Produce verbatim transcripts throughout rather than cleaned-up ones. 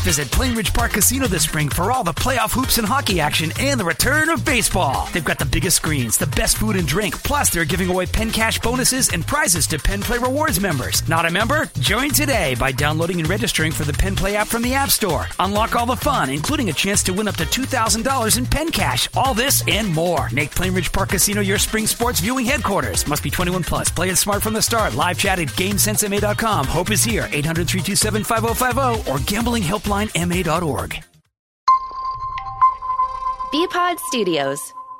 Visit Plainridge Park Casino this spring for all the playoff hoops and hockey action and the return of baseball. They've got the biggest screens, the best food and drink, plus they're giving away Penn Cash bonuses and prizes to Penn Play Rewards members. Not a member? Join today by downloading and registering for the Penn Play app from the App Store. Unlock all the fun, including a chance to win up to two thousand dollars in Penn Cash. All this and more. Make Plainridge Park Casino your spring sports viewing headquarters. Must be twenty-one plus. Play it smart from the start. Live chat at GameSense M A dot com. Hope is here. eight hundred, three two seven, five oh five oh or gambling helpline M A dot org. B-Pod Studios.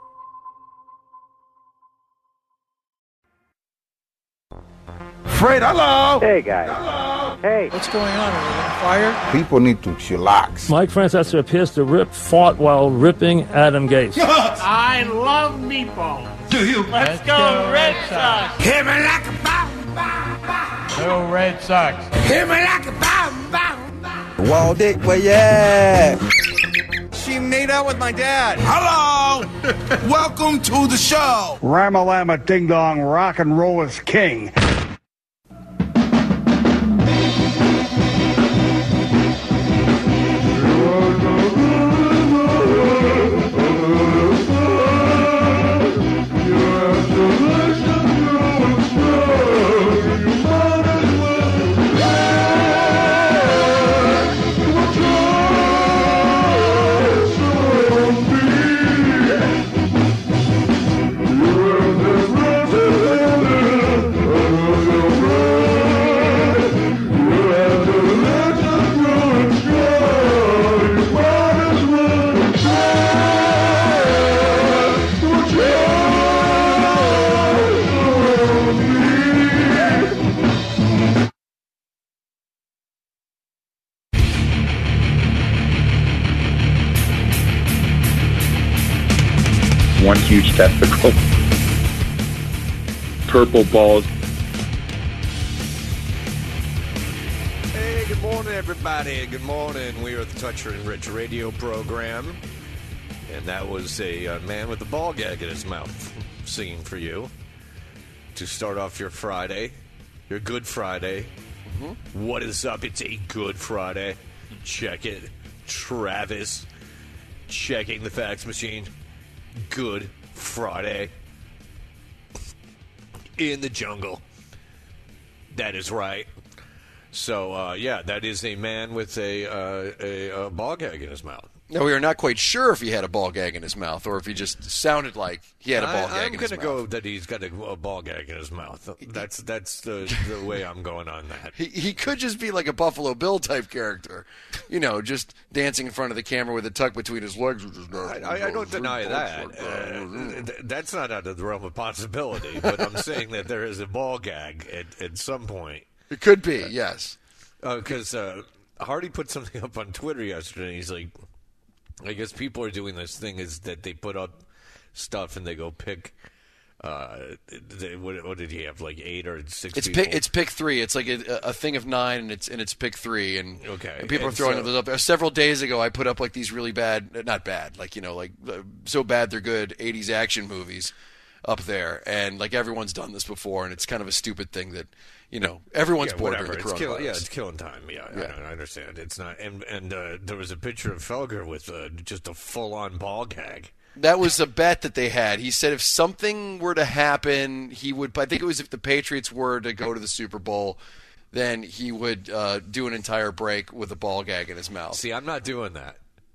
Fred, hello. Hey, guys. Hello. Hey. What's going on? Are we on fire? People need to chillax. Mike Francesa appears to rip fought while ripping Adam Gase. I love meatballs. Do you? Let's, Let's go, go Red Sox. Hit me like a bomb, bomb, bomb. Go Red Sox. Hit me like a bomb, bomb, bomb. Wall Dick, where you at? She made out with my dad. Hello. Welcome to the show. Ramalama Ding Dong, rock and roll is king. One huge testicle. Purple balls. Hey, good morning, everybody. Good morning. We are the Toucher and Rich radio program. And that was a uh, man with a ball gag in his mouth singing for you to start off your Friday, your Good Friday. Mm-hmm. What is up? It's a Good Friday. Check it. Travis checking the fax machine. Good Friday in the jungle. That is right. So, uh, yeah, that is a man with a, uh, a, a ball gag in his mouth. Now, we are not quite sure if he had a ball gag in his mouth or if he just sounded like he had a ball I, gag in his mouth. I'm going to go that he's got a, a ball gag in his mouth. That's that's the, the way I'm going on that. He, he could just be like a Buffalo Bill type character, you know, just dancing in front of the camera with a tuck between his legs. I, I, I don't deny that. Uh, that's not out of the realm of possibility, but I'm saying that there is a ball gag at, at some point. It could be, yes. Because uh, uh, Hardy put something up on Twitter yesterday, and he's like, I guess people are doing this thing is that they put up stuff and they go pick. Uh, they, what, what did he have? Like eight or six? It's people? pick. It's pick three. It's like a, a thing of nine, and it's and it's pick three. And, okay. and people and are throwing so, those up there. Several days ago, I put up like these really bad, not bad, like you know, like uh, so bad they're good eighties action movies up there, and like everyone's done this before, and it's kind of a stupid thing that. You know, everyone's yeah, bored whatever. during the it's coronavirus. kill, yeah, it's killing time. Yeah, yeah. I, I understand. It's not. And and uh, there was a picture of Felger with uh, just a full-on ball gag. That was a bet that they had. He said if something were to happen, he would. I think it was if the Patriots were to go to the Super Bowl, then he would uh, do an entire break with a ball gag in his mouth. See, I'm not doing that.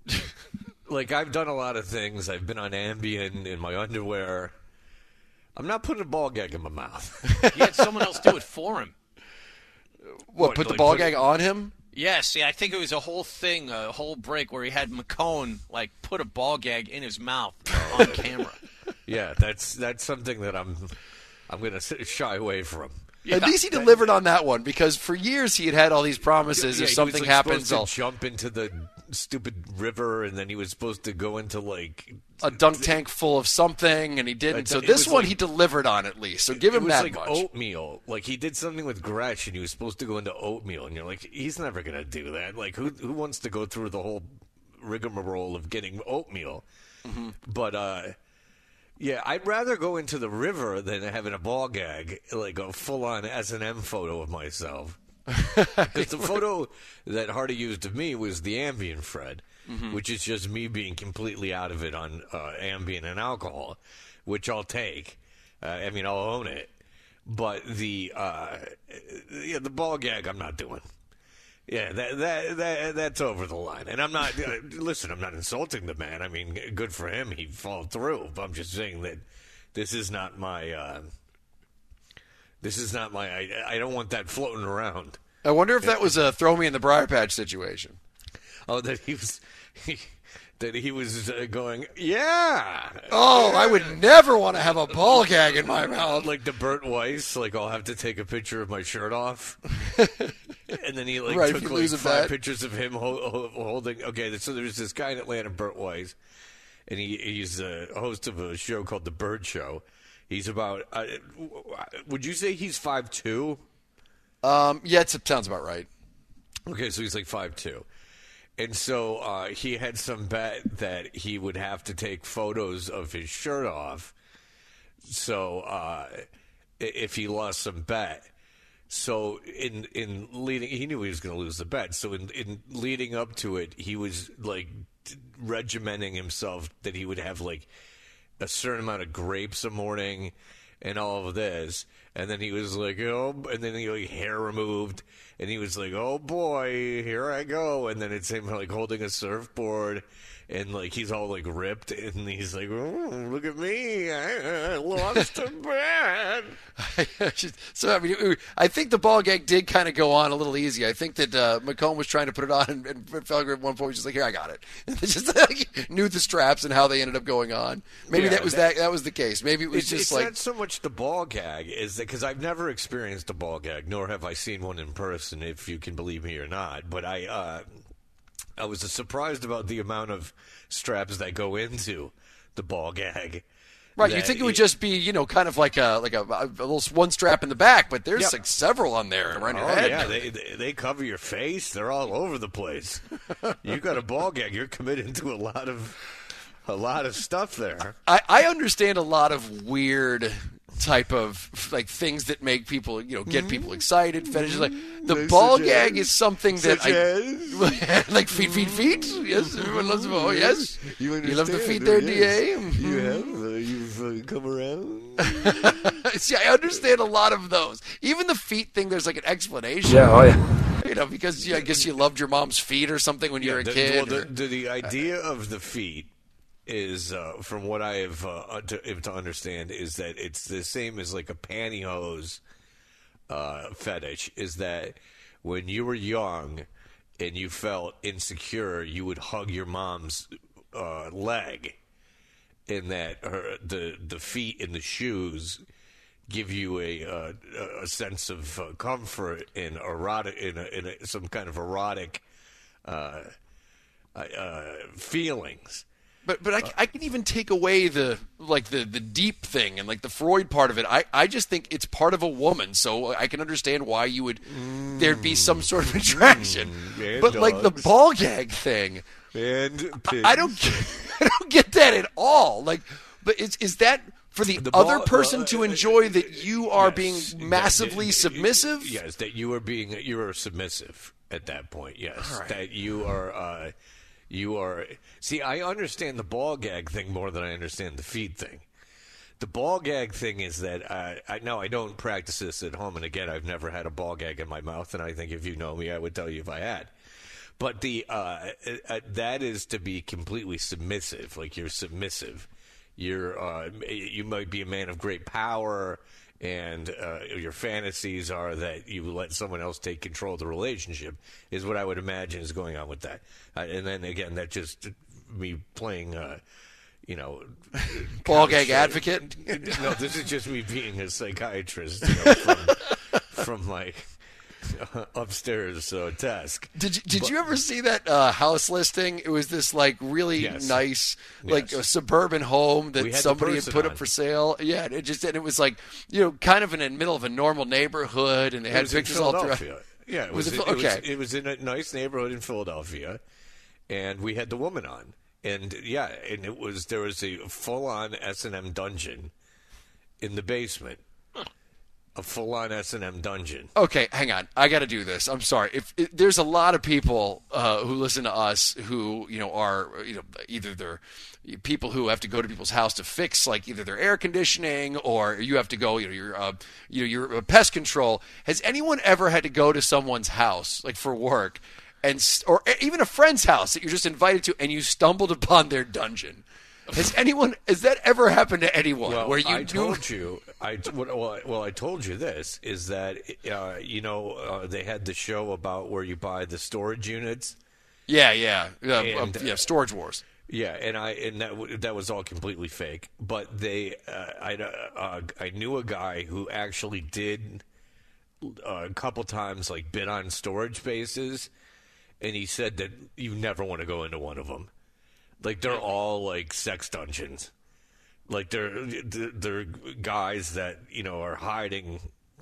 Like I've done a lot of things. I've been on Ambien in my underwear. I'm not putting a ball gag in my mouth. He had someone else do it for him. What, what put the like ball put gag it... on him? Yes, yeah, I think it was a whole thing, a whole break where he had McCone like put a ball gag in his mouth on camera. Yeah, that's that's something that I'm I'm going to shy away from. Yeah, At least he delivered on that one because for years he had had all these promises. Yeah, if something he was, like, happens, supposed I'll to jump into the stupid river, and then he was supposed to go into like a dunk tank full of something, and he didn't. So this one like, he delivered on at least. So give him it was that like much. Oatmeal, like he did something with Gresh, and he was supposed to go into oatmeal, and you're like, he's never going to do that. Like who who wants to go through the whole rigmarole of getting oatmeal? Mm-hmm. But uh, yeah, I'd rather go into the river than having a ball gag, like a full on S and M photo of myself. Because the photo that Hardy used of me was the Ambien Fred, mm-hmm. which is just me being completely out of it on uh, Ambien and alcohol, which I'll take. Uh, I mean, I'll own it. But the uh, yeah, the ball gag, I'm not doing. Yeah, that that that that's over the line. And I'm not. Uh, listen, I'm not insulting the man. I mean, good for him. He followed through. But I'm just saying that this is not my. Uh, this is not my. I, I don't want that floating around. I wonder if that was a throw me in the briar patch situation. Oh, that he was. He, that he was uh, going, yeah. Oh, I would never want to have a ball gag in my mouth. Like the Burt Weiss, like I'll have to take a picture of my shirt off. And then he like right, took like five bet. pictures of him ho- ho- holding. Okay, so there's this guy in Atlanta, Burt Weiss, and he he's a host of a show called The Bird Show. He's about, uh, would you say he's five two? Um, yeah, it sounds about right. Okay, so he's like five two. And so uh, he had some bet that he would have to take photos of his shirt off. So uh, if he lost some bet, so in in leading, he knew he was going to lose the bet. So in in leading up to it, he was like regimenting himself that he would have like a certain amount of grapes a morning and all of this. And then he was like, oh, and then he like hair removed. And he was like, oh, boy, here I go. And then it's him, like, holding a surfboard. And, like, he's all, like, ripped. And he's like, oh, look at me. I, I lost a bet. So, I mean, I think the ball gag did kind of go on a little easy. I think that uh, McComb was trying to put it on. And, and Felger at one point was just like, here, I got it. And they just like, knew the straps and how they ended up going on. Maybe yeah, that was that, that was the case. Maybe it was it's, just it's like. It's not so much the ball gag. is that because I've never experienced a ball gag, nor have I seen one in person, if you can believe me or not. But I, uh, I was surprised about the amount of straps that go into the ball gag. Right, you think it would just be, you know, kind of like a like a, a little one strap in the back, but there's yep. like several on there around your oh, head. Yeah, they, they they cover your face. They're all over the place. You got a ball gag. You're committed to a lot of a lot of stuff there. I, I understand a lot of weird type of like things that make people, you know, get mm-hmm. people excited, fetishes. Like the Such ball as, gag is something that Such I as? like feet, feet, feet. Yes, everyone loves them. Oh, yes, you, you love the feet there, yes. D A. You have, uh, you've uh, come around. See, I understand a lot of those. Even the feet thing, there's like an explanation. Yeah, oh yeah. You know, because yeah, I guess you loved your mom's feet or something when you yeah, were a the, kid. Well, or, the, the, the idea of the feet is, uh, from what I have uh, to, to understand, is that it's the same as like a pantyhose uh, fetish. Is that when you were young and you felt insecure, you would hug your mom's uh, leg, and that her, the the feet and the shoes give you a uh, a sense of uh, comfort and erotic in, a, in a, some kind of erotic uh, uh, feelings. But but I, I can even take away the like the, the deep thing and like the Freud part of it. I, I just think it's part of a woman, so I can understand why you would mm, there'd be some sort of attraction. Mm, but dogs. Like the ball gag thing, and pigs. I, I don't I don't get that at all. Like, but is is that for the, the other ball, person uh, to enjoy that you are yes, being massively that, submissive? Yes, that you are being you are submissive at that point. Yes, right. That you are. Uh, You are see. I understand the ball gag thing more than I understand the feet thing. The ball gag thing is that uh, I no, I don't practice this at home. And again, I've never had a ball gag in my mouth. And I think if you know me, I would tell you if I had. But the uh, uh, that is to be completely submissive. Like you're submissive. You're uh, you might be a man of great power. And uh, your fantasies are that you let someone else take control of the relationship is what I would imagine is going on with that. Uh, and then, again, that's just me playing, uh, you know... Ball gag advocate? No, this is just me being a psychiatrist, you know, from, from my... upstairs uh, desk. Did you, did but, you ever see that uh, house listing? It was this like really yes. nice, like yes. a suburban home that somebody had put on. up for sale. Yeah, and it just and it was like you know kind of in the middle of a normal neighborhood, and they it had was pictures in all Philadelphia. throughout. Yeah, it was, was, it, it, okay. was, it was in a nice neighborhood in Philadelphia, and we had the woman on, and yeah, and it was there was a full on S and M dungeon in the basement. A full-on S and M dungeon. Okay, hang on. I got to do this. I'm sorry. If, if there's a lot of people uh, who listen to us who, you know, are you know either they're people who have to go to people's house to fix like either their air conditioning or you have to go, you know, your uh, you know, your uh, pest control. Has anyone ever had to go to someone's house like for work and or even a friend's house that you're just invited to and you stumbled upon their dungeon? Has anyone? Has that ever happened to anyone? Well, where you I knew... told you. I well, well, I told you this is that uh, you know uh, they had the show about where you buy the storage units. Yeah, yeah, yeah, and, uh, yeah. Storage Wars. Yeah, and I and that that was all completely fake. But they, uh, I uh, I knew a guy who actually did uh, a couple times like bid on storage spaces, and he said that you never want to go into one of them. Like, they're all, like, sex dungeons. Like, they're, they're guys that, you know, are hiding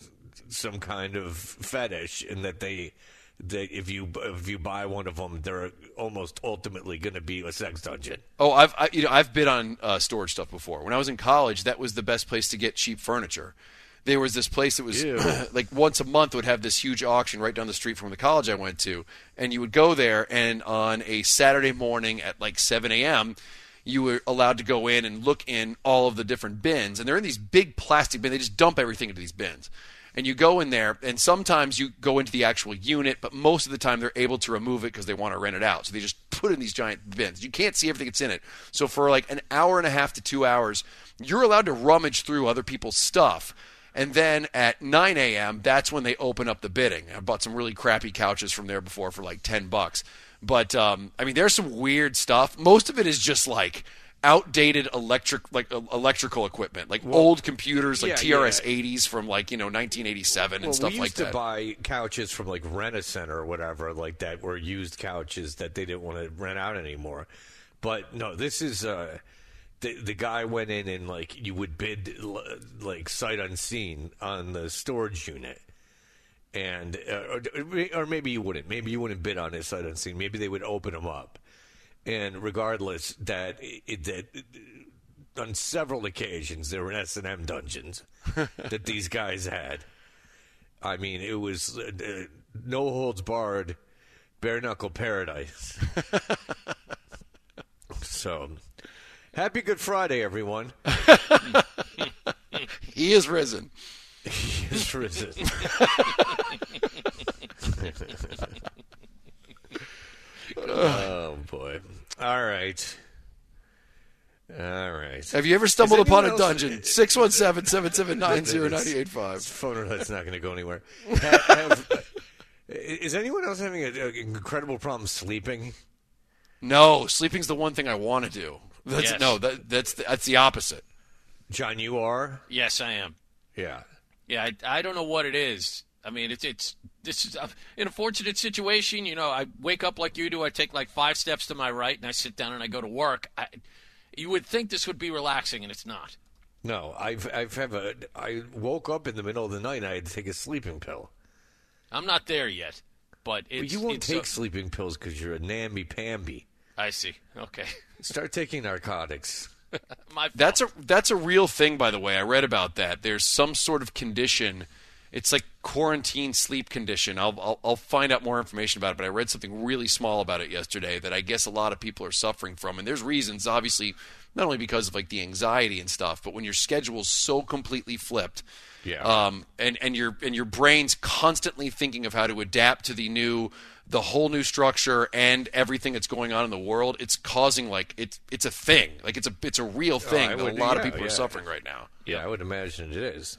some kind of fetish and that they, that if you if you buy one of them, they're almost ultimately going to be a sex dungeon. Oh, I've, I, you know, I've bid on uh, storage stuff before. When I was in college, that was the best place to get cheap furniture. There was this place that was like once a month would have this huge auction right down the street from the college I went to. And you would go there, and on a Saturday morning at like seven a.m., you were allowed to go in and look in all of the different bins. And they're in these big plastic bins. They just dump everything into these bins. And you go in there, and sometimes you go into the actual unit, but most of the time they're able to remove it because they want to rent it out. So they just put it in these giant bins. You can't see everything that's in it. So for like an hour and a half to two hours, you're allowed to rummage through other people's stuff. And then at nine a.m., that's when they open up the bidding. I bought some really crappy couches from there before for like ten bucks. But, um, I mean, there's some weird stuff. Most of it is just like outdated electric, like uh, electrical equipment, like well, old computers, like yeah, T R S eighties yeah. from like, you know, nineteen eighty-seven and well, stuff like that. We used to buy couches from like Rent-A-Center or whatever like that were used couches that they didn't want to rent out anymore. But, no, this is... Uh, The, the guy went in and, like, you would bid, like, sight unseen on the storage unit. And, uh, or, or maybe you wouldn't. Maybe you wouldn't bid on it sight unseen. Maybe they would open them up. And regardless, that, it, that on several occasions, there were S and M dungeons that these guys had. I mean, it was uh, no holds barred, bare knuckle paradise. So... Happy Good Friday, everyone. He is risen. He is risen. Oh, boy. All right. All right. Have you ever stumbled upon a dungeon? six one seven, seven seven nine, zero nine eight five. Phone that's not going to go anywhere. Have, have, is anyone else having an incredible problem sleeping? No, sleeping's the one thing I want to do. That's, yes. No, that, that's the, that's the opposite. John, you are? Yes, I am. Yeah. Yeah, I, I don't know what it is. I mean, it's it's this is in a fortunate situation. You know, I wake up like you do. I take like five steps to my right, and I sit down and I go to work. I, you would think this would be relaxing, and it's not. No, I've I've have a I woke up in the middle of the night and I had to take a sleeping pill. I'm not there yet, but it's, well, you won't it's take a, sleeping pills because you're a namby-pamby. I see. Okay. Start taking narcotics. My that's a that's a real thing, by the way. I read about that. There's some sort of condition. It's like quarantine sleep condition. I'll, I'll I'll find out more information about it. But I read something really small about it yesterday that I guess a lot of people are suffering from. And there's reasons, obviously, not only because of like the anxiety and stuff, but when your schedule's so completely flipped. Yeah. Um. And and your and your brain's constantly thinking of how to adapt to the new. The whole new structure and everything that's going on in the world, it's causing like it's it's a thing, like it's a it's a real thing oh, that would, a lot yeah, of people yeah. are suffering right now. Yeah, I would imagine it is.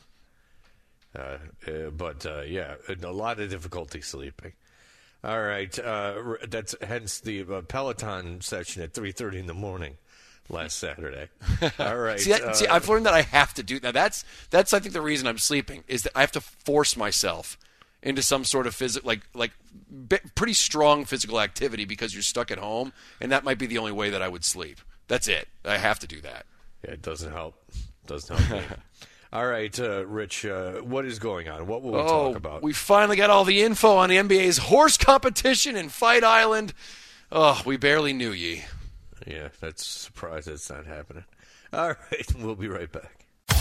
Uh, uh, but uh, yeah, a lot of difficulty sleeping. All right, uh, that's hence the uh, Peloton session at three thirty in the morning last Saturday. All right. see, that, uh, see, I've learned that I have to do that. That's that's I think the reason I'm sleeping is that I have to force myself into some sort of physical, like like b- pretty strong physical activity because you're stuck at home, and that might be the only way that I would sleep. That's it. I have to do that. Yeah, it doesn't help. Doesn't help me. All right, uh, Rich, uh, what is going on? What will we oh, talk about? We finally got all the info on the N B A's horse competition in Fight Island. Oh, we barely knew ye. Yeah, that's a surprise that's not happening. All right, we'll be right back.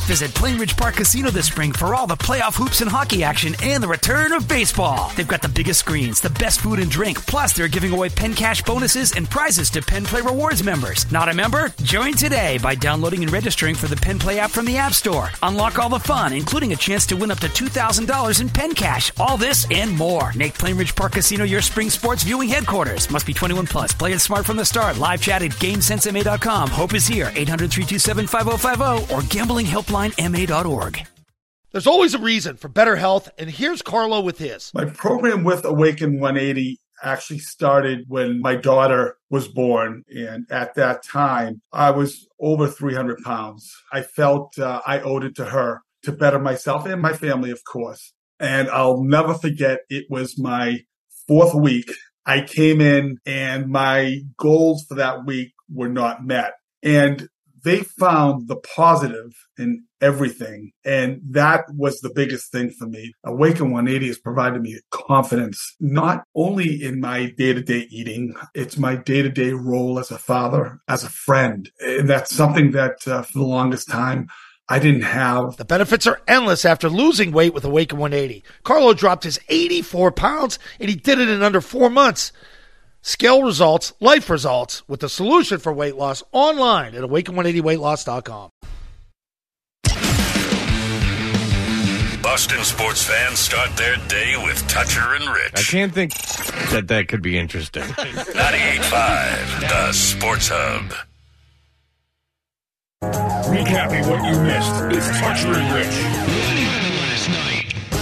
Visit Plainridge Park Casino this spring for all the playoff hoops and hockey action and the return of baseball. They've got the biggest screens, the best food and drink, plus they're giving away Penn Cash bonuses and prizes to Penn Play Rewards members. Not a member? Join today by downloading and registering for the Penn Play app from the App Store. Unlock all the fun, including a chance to win up to two thousand dollars in Penn Cash. All this and more. Make Plainridge Park Casino your spring sports viewing headquarters. Must be twenty-one plus. Play it smart from the start. Live chat at GameSense M A dot com. Hope is here. eight hundred, three two seven, five oh five oh or gambling helpline M A dot org. There's always a reason for better health, and here's Carlo with his. My program with Awaken one eighty actually started when my daughter was born, and at that time, I was over three hundred pounds. I felt uh, I owed it to her to better myself and my family, of course. And I'll never forget, it was my fourth week. I came in, and my goals for that week were not met. And they found the positive in everything. And that was the biggest thing for me. Awaken one eighty has provided me confidence, not only in my day-to-day eating, it's my day-to-day role as a father, as a friend. And that's something that uh, for the longest time, I didn't have. The benefits are endless after losing weight with Awaken one eighty. Carlo dropped his eighty-four pounds, and he did it in under four months. Scale results, life results, with the solution for weight loss online at awaken one eighty weight loss dot com. Boston sports fans start their day with Toucher and Rich. I can't think that that could be interesting. ninety-eight point five, the Sports Hub. Recapping what you missed is Toucher and Rich. Last night.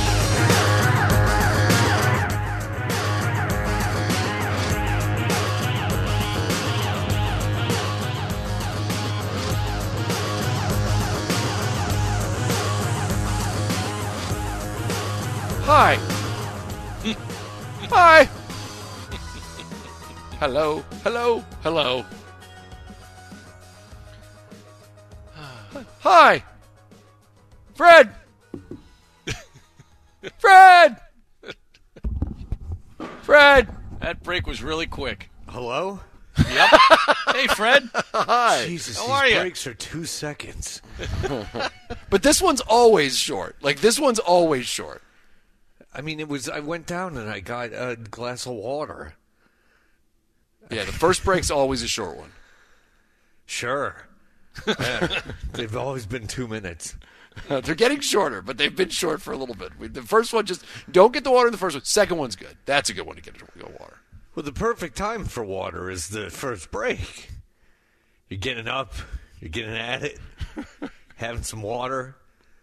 Hi. Hi. Hello. Hello. Hello. Hi. Fred. Fred. Fred. That break was really quick. Hello? Yep. Hey, Fred. Hi. Jesus, How these are you? breaks are two seconds. But this one's always short. Like, this one's always short. I mean, it was. I went down and I got a glass of water. Yeah, the first break's always a short one. Sure. Yeah, they've always been two minutes. Uh, they're getting shorter, but they've been short for a little bit. We, the first one, just don't get the water in the first one. Second one's good. That's a good one to get go water. Well, the perfect time for water is the first break. You're getting up, you're getting at it, having some water.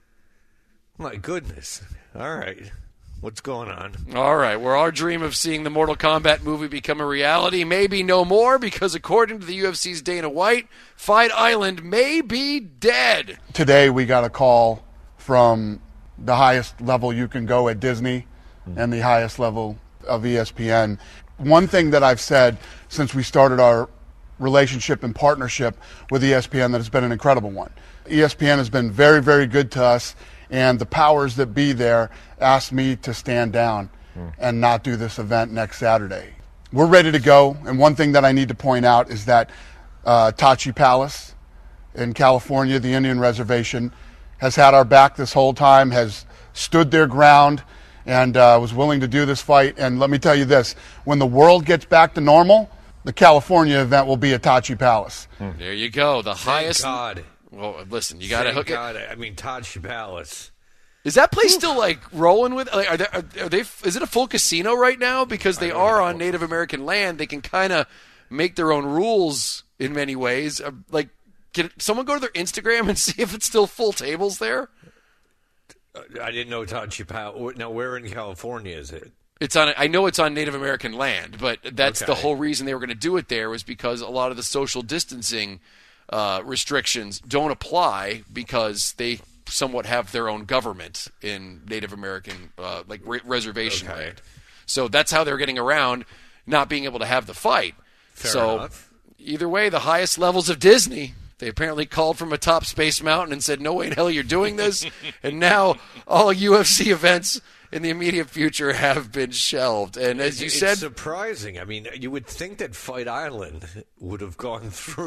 My goodness. All right. What's going on? All right. Well, our dream of seeing the Mortal Kombat movie become a reality may be no more because, according to the U F C's Dana White, Fight Island may be dead. Today we got a call from the highest level you can go at Disney and the highest level of E S P N. One thing that I've said since we started our relationship and partnership with E S P N that has been an incredible one. E S P N has been very, very good to us. And the powers that be there asked me to stand down mm. and not do this event next Saturday. We're ready to go. And one thing that I need to point out is that uh, Tachi Palace in California, the Indian Reservation, has had our back this whole time, has stood their ground, and uh, was willing to do this fight. And let me tell you this, when the world gets back to normal, the California event will be at Tachi Palace. Mm. There you go. The Thank highest. God. Well, listen, you got to hook God, it. I mean, Tachi Palace. Is that place still like rolling with? Like, are, they, are, are they? Is it a full casino right now? Because they are know. on Native American land. They can kind of make their own rules in many ways. Uh, like, can someone go to their Instagram and see if it's still full tables there? Uh, I didn't know Tachi Palace. Now, where in California is it? It's on. I know it's on Native American land, but that's Okay. the whole reason they were going to do it there was because a lot of the social distancing uh, restrictions don't apply because they somewhat have their own government in Native American uh, like re- reservation Okay. land. So that's how they're getting around not being able to have the fight. Fair so enough. either way, the highest levels of Disney, they apparently called from atop Space Mountain and said, "No way in hell you're doing this." And now all U F C events in the immediate future have been shelved. And as you it's said, surprising. I mean, you would think that Fight Island would have gone through.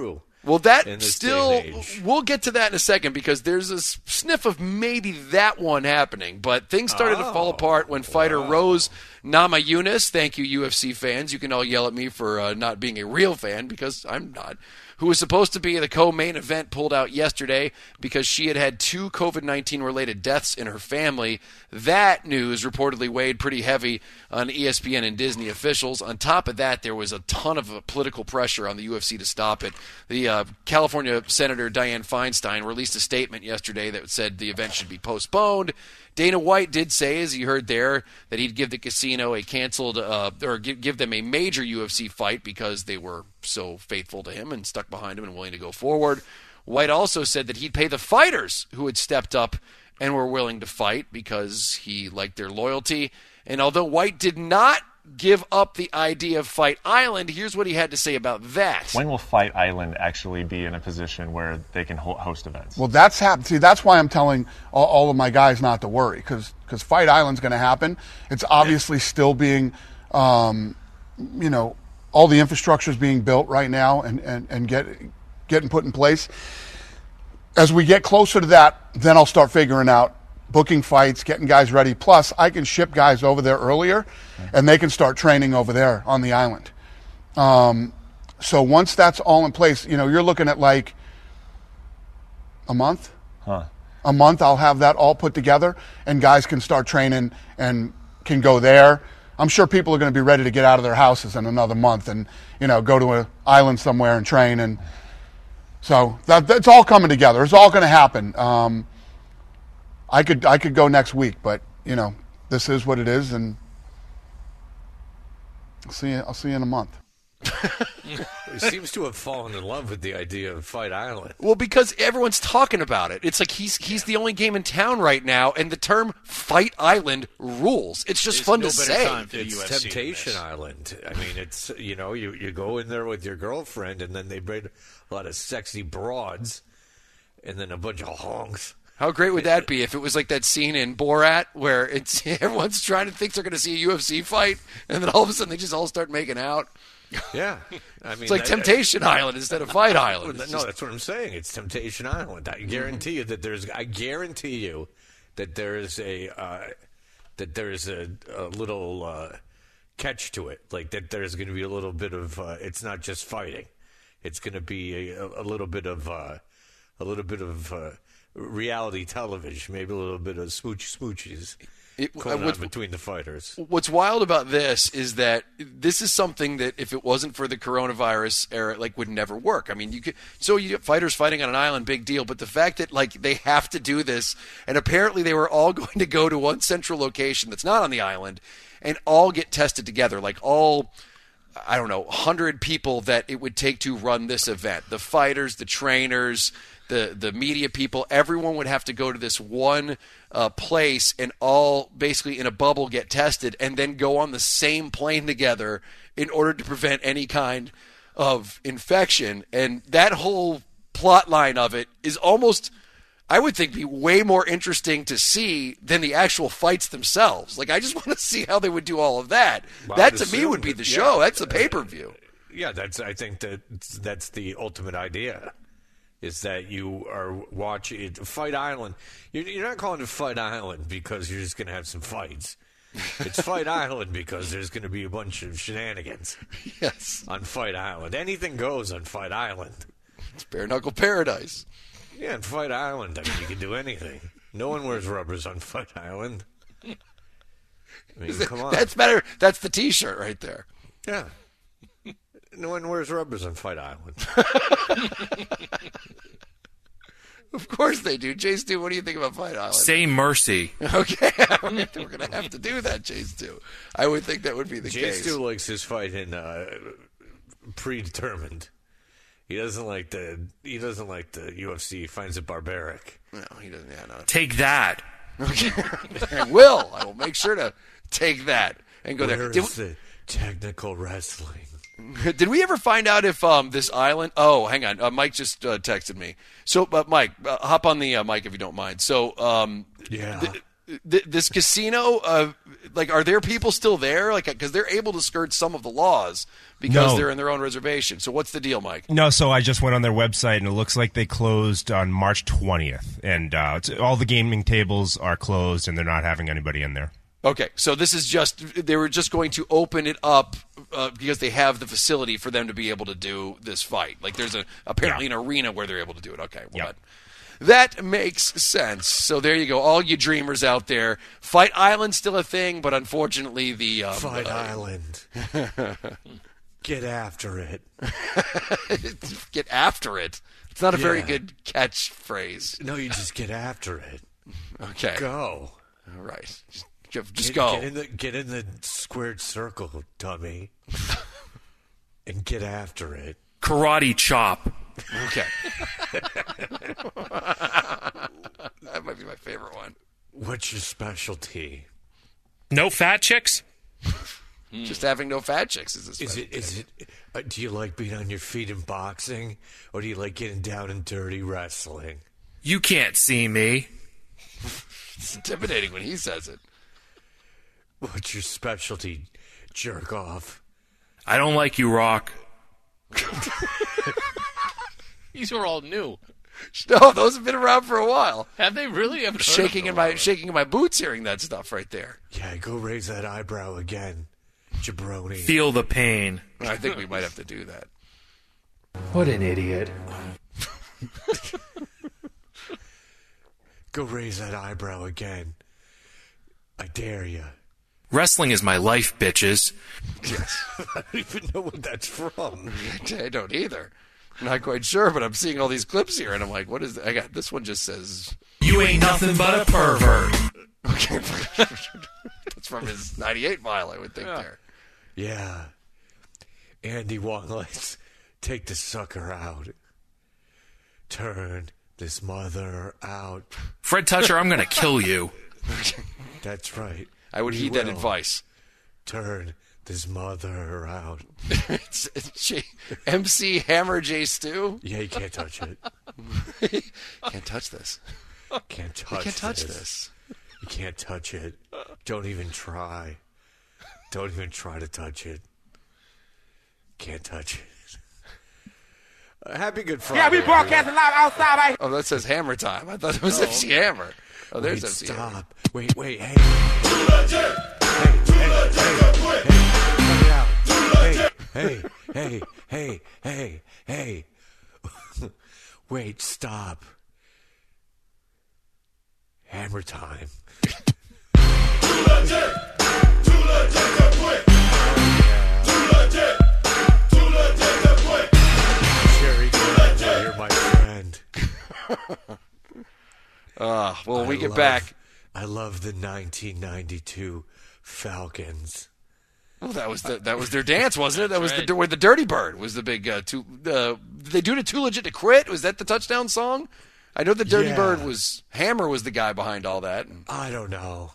Well, that in this still, day and age. We'll get to that in a second because there's a sniff of maybe that one happening. But things started Oh, to fall apart when fighter wow. Rose Namajunas, thank you U F C fans, you can all yell at me for uh, not being a real fan because I'm not, who was supposed to be the co-main event, pulled out yesterday because she had had two covid nineteen related deaths in her family. That news reportedly weighed pretty heavy on E S P N and Disney officials. On top of that, there was a ton of uh, political pressure on the U F C to stop it. The uh, California Senator Dianne Feinstein released a statement yesterday that said the event should be postponed. Dana White did say, as you heard there, that he'd give the casino a canceled, uh, or give, give them a major U F C fight because they were so faithful to him and stuck behind him and willing to go forward. White also said that he'd pay the fighters who had stepped up and were willing to fight because he liked their loyalty. And although White did not give up the idea of Fight Island, here's what he had to say about that. When will Fight Island actually be in a position where they can ho- host events? Well, that's hap- See, that's why I'm telling all, all of my guys not to worry, because because Fight Island's going to happen. It's obviously still being, um, you know, all the infrastructure is being built right now and, and, and get getting put in place. As we get closer to that, then I'll start figuring out booking fights, getting guys ready. Plus, I can ship guys over there earlier, and they can start training over there on the island. Um, so once that's all in place, you know, you're looking at like a month. Huh. A month, I'll have that all put together, and guys can start training and can go there. I'm sure people are going to be ready to get out of their houses in another month and, you know, go to an island somewhere and train. And so that, that's all coming together. It's all going to happen. Um, I could I could go next week, but you know, this is what it is, and I'll see you, I'll see you in a month. He seems to have fallen in love with the idea of Fight Island. Well, because everyone's talking about it. It's like he's he's the only game in town right now, and the term Fight Island rules. It's just There's fun no to better say. time for the It's U F C Temptation than this. Island. I mean, it's, you know, you, you go in there with your girlfriend, and then they bring a lot of sexy broads, and then a bunch of honks. How great would that be if it was like that scene in Borat where it's everyone's trying to think they're going to see a U F C fight, and then all of a sudden they just all start making out? Yeah, I mean, It's like that- Temptation Island instead of Fight Island. No, It's just- that's what I'm saying. It's Temptation Island. I guarantee you that there's. I guarantee you that there is a uh, that there is a, a little uh, catch to it. Like that, there's going to be a little bit of. Uh, it's not just fighting. It's going to be a, a little bit of uh, a little bit of uh, reality television. Maybe a little bit of smooch smooches. It- going what's- on between the fighters. What's wild about this is that this is something that if it wasn't for the coronavirus era, like would never work. I mean, you could, so you get fighters fighting on an island, big deal. But the fact that like they have to do this, and apparently they were all going to go to one central location that's not on the island, and all get tested together, like all, I don't know, one hundred people that it would take to run this event. The fighters, the trainers, the the media people, everyone would have to go to this one uh, place and all basically in a bubble get tested and then go on the same plane together in order to prevent any kind of infection. And that whole plot line of it is almost, I would think, be way more interesting to see than the actual fights themselves. Like, I just want to see how they would do all of that. Well, that I'd to me assume would be that- the yeah. show. That's the pay-per-view. Yeah, that's. I think that that's the ultimate idea. Is that you are watching Fight Island? You're, you're not calling it Fight Island because you're just going to have some fights. It's Fight Island because there's going to be a bunch of shenanigans. Yes, on Fight Island, anything goes on Fight Island. It's bare knuckle paradise. Yeah, on Fight Island, I mean, you can do anything. No one wears rubbers on Fight Island. I mean, come on. That's better. That's the T-shirt right there. Yeah. No one wears rubbers on Fight Island. Of course they do. Jay Stu, what do you think about Fight Island? Say mercy. Okay, we're going to have to do that, Jay Stu. I would think that would be the Jay case. Stu likes his fight in uh, predetermined. He doesn't like the he doesn't like the U F C. He finds it barbaric. No, he doesn't. Yeah, no. Take that. Okay. I will. I will make sure to take that and go Where there. is Did, the technical wrestling? did we ever find out if um, this island? Oh, hang on. Uh, Mike just uh, texted me. So, uh, Mike, uh, hop on the uh, mic if you don't mind. So, um, Yeah. th- th- this casino, uh, like, are there people still there? Like, because they're able to skirt some of the laws because No. they're in their own reservation. So what's the deal, Mike? No, so I just went on their website, and it looks like they closed on March twentieth. And uh, it's, all the gaming tables are closed, and they're not having anybody in there. Okay, so this is just, they were just going to open it up uh, because they have the facility for them to be able to do this fight. Like, there's a apparently Yeah. an arena where they're able to do it. Okay, well, Yep. that, that makes sense. So there you go, all you dreamers out there. Fight Island's still a thing, but unfortunately the... Um, Fight uh, Island. Get after it. Get after it. It's not a very Yeah. good catchphrase. No, you just get after it. Okay. Go. All right. Just, just get, go. Get in, the, get in the squared circle, dummy. And get after it. Karate chop. Okay. That might be my favorite one. What's your specialty? No fat chicks? Just having no fat chicks is this. Is it? Is it? Uh, do you like being on your feet in boxing, or do you like getting down and dirty wrestling? You can't see me. It's intimidating when he says it. What's your specialty? Jerk off. I don't like you, Rock. These are all new. No, those have been around for a while. Have they really? I'm shaking in my shaking in my boots hearing that stuff right there. Yeah, go raise that eyebrow again, jabroni. Feel the pain. I think we might have to do that. What an idiot. Go raise that eyebrow again. I dare you. Wrestling is my life, bitches. Yes. I don't even know what that's from. I don't either. I'm not quite sure, but I'm seeing all these clips here, and I'm like, what is that? I got this one just says, You ain't nothing but a pervert. Okay. That's from his ninety-eight file, I would think Yeah. there. Yeah. Andy Wong, let's take the sucker out. Turn this mother out. Fred Toucher, I'm going to kill you. That's right. I would We heed that will. advice. Turn this mother out. it's, it's J- M C Hammer J. Stu. Yeah, you can't touch it. Can't touch this. Can't You touch can't touch this. this. You can't touch it. Don't even try. Don't even try to touch it. Can't touch it. Uh, happy Good Friday. Yeah, we broadcasting live outside. Right? Oh, that says Hammer Time. I thought it was Oh. M C Hammer. Oh, there's Wait, M C Hammer. stop. Wait, wait, hey. Hey, hey, hey, hey, hey, hey, hey. Wait, stop. Hammer time. Jerry, you're my friend. Uh, well, when we I get love- back. I love the nineteen ninety-two Falcons. Well, that was the, that was their dance, wasn't it? That was That's the where the Dirty Bird was the big. Uh, too, uh, did they do it too legit to quit? Was that the touchdown song? I know the Dirty Yeah. Bird was Hammer was the guy behind all that. I don't know.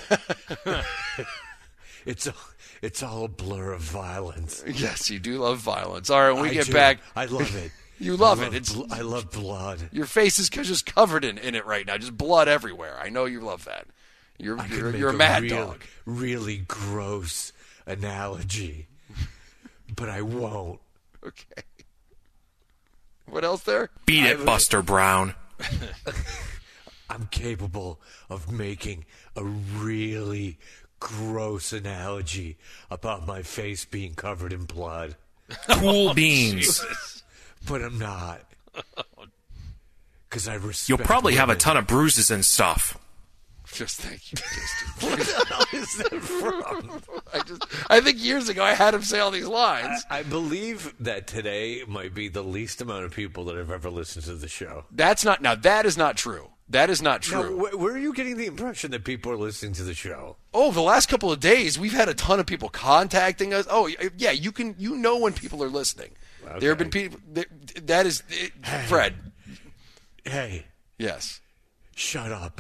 it's a, it's all a blur of violence. Yes, you do love violence. All right, when we I get do. back, I love it. You love, I it. It's bl- I love blood. Your face is just covered in, in it right now, just blood everywhere. I know you love that. You're I could you're, make you're a mad real, dog. Really gross analogy, but I won't. Okay. What else there? Beat I it, have a- Buster Brown. I'm capable of making a really gross analogy about my face being covered in blood. Cool beans. But I'm not. Because I respect You'll probably have a women. ton of bruises and stuff. Just thank you. Just, where the hell is that from? I just, I think years ago I had him say all these lines. I, I believe that today might be the least amount of people that have ever listened to the show. That's not now. That is not true. That is not Now, true. wh- where are you getting the impression that people are listening to the show? Oh, the last couple of days we've had a ton of people contacting us. Oh, yeah, you can. You know when people are listening. Okay. There have been people. That, that is Fred. Hey, Yes. shut up.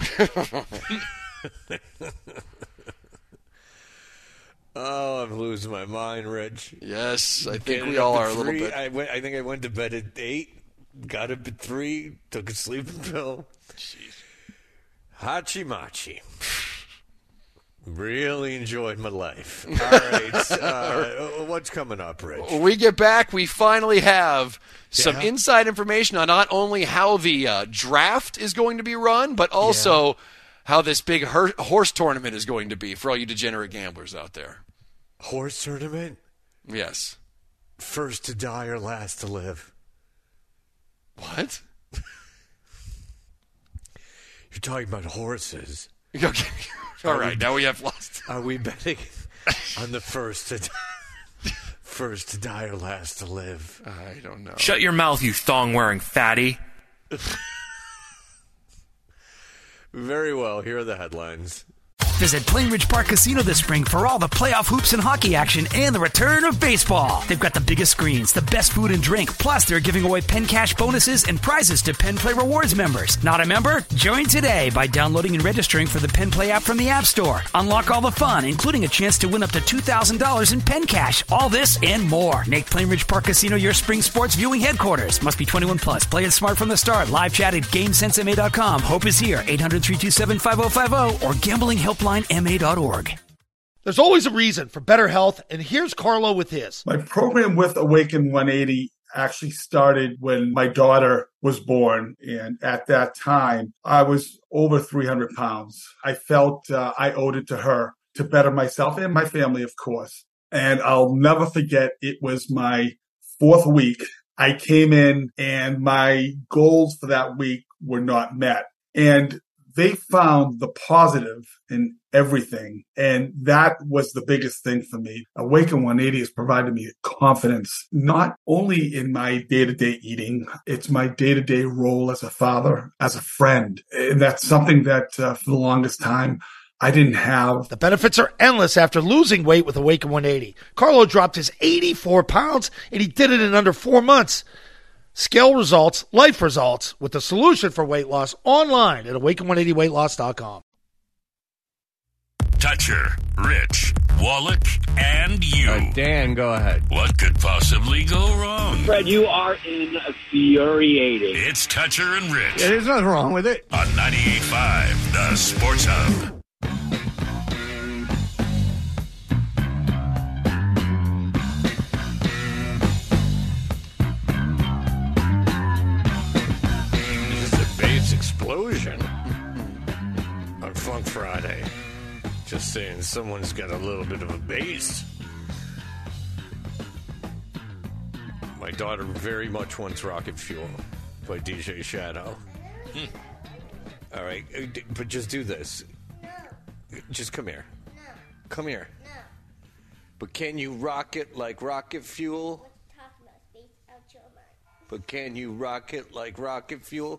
Oh, I'm losing my mind, Rich. Yes, I think Getting we up all at are a little three. bit. I, went, I think I went to bed at eight, got up at three, took a sleeping pill. Jeez. Hachi Machi. Really enjoyed my life. All right. Uh, what's coming up, Rich? When we get back, we finally have some Yeah. inside information on not only how the uh, draft is going to be run, but also yeah. how this big her- horse tournament is going to be for all you degenerate gamblers out there. Horse tournament? Yes. First to die or last to live. What? You're talking about horses. Okay. All right, now we have lost. Are we betting on the first to die, first to die or last to live? I don't know. Shut your mouth, you thong-wearing fatty. Very well. Here are the headlines. Visit Plainridge Park Casino this spring for all the playoff hoops and hockey action and the return of baseball. They've got the biggest screens, the best food and drink, plus they're giving away Penn Cash bonuses and prizes to Penn Play Rewards members. Not a member? Join today by downloading and registering for the Penn Play app from the App Store. Unlock all the fun, including a chance to win up to two thousand dollars in Penn Cash. All this and more. Make Plainridge Park Casino your spring sports viewing headquarters. Must be twenty-one plus. Play it smart from the start. Live chat at game sense m a dot com. Hope is here. eight hundred, three two seven, five oh five oh or gambling helpline m a dot org. There's always a reason for better health, and here's Carlo with his. My program with Awaken one eighty actually started when my daughter was born, and at that time, I was over three hundred pounds. I felt uh, I owed it to her to better myself and my family, of course. And I'll never forget, it was my fourth week. I came in, and my goals for that week were not met. And they found the positive in everything. And that was the biggest thing for me. Awaken one eighty has provided me confidence, not only in my day-to-day eating, it's my day-to-day role as a father, as a friend. And that's something that uh, for the longest time, I didn't have. The benefits are endless after losing weight with Awaken one eighty. Carlo dropped his eighty-four pounds, and he did it in under four months. Scale results, life results, with the solution for weight loss online at awaken one eighty weight loss dot com. Toucher, Rich, Wallach, and you. Uh, Dan, go ahead. What could possibly go wrong? Fred, you are infuriating. It's Toucher and Rich. Yeah, there's nothing wrong with it. On ninety-eight point five, the Sports Hub. Explosion on Funk Friday. Just saying, someone's got a little bit of a bass. My daughter very much wants Rocket Fuel by D J Shadow. Hmm. All right, but just do this. Just come here. No. Come here. No. But can you rock it like Rocket Fuel? Let's talk about space out your mind. But can you rock it like Rocket Fuel?